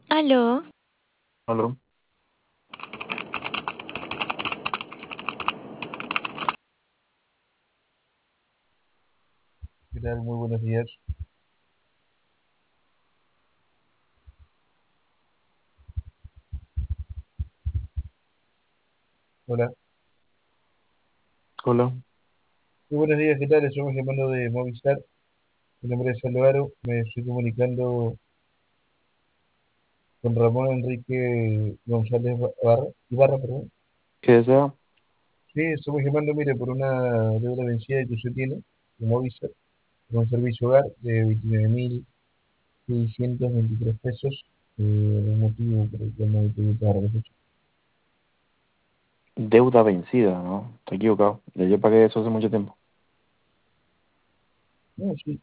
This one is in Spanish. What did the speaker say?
Aló, Aló, ¿Qué tal? Muy buenos días. Hola. hola. Muy buenos días, ¿qué tal? Estamos llamando de Movistar. Mi nombre es Álvaro. Me estoy comunicando con Ramón Enrique González Ibarra, perdón. ¿Qué desea? Sí, estamos llamando, mire, por una deuda vencida que usted tiene de Movistar, con un servicio hogar de 29.623 pesos. El motivo por el cual no he podido pagar los hechos. Deuda vencida, ¿no? Estoy equivocado. Ya yo pagué eso hace mucho tiempo. No, sí.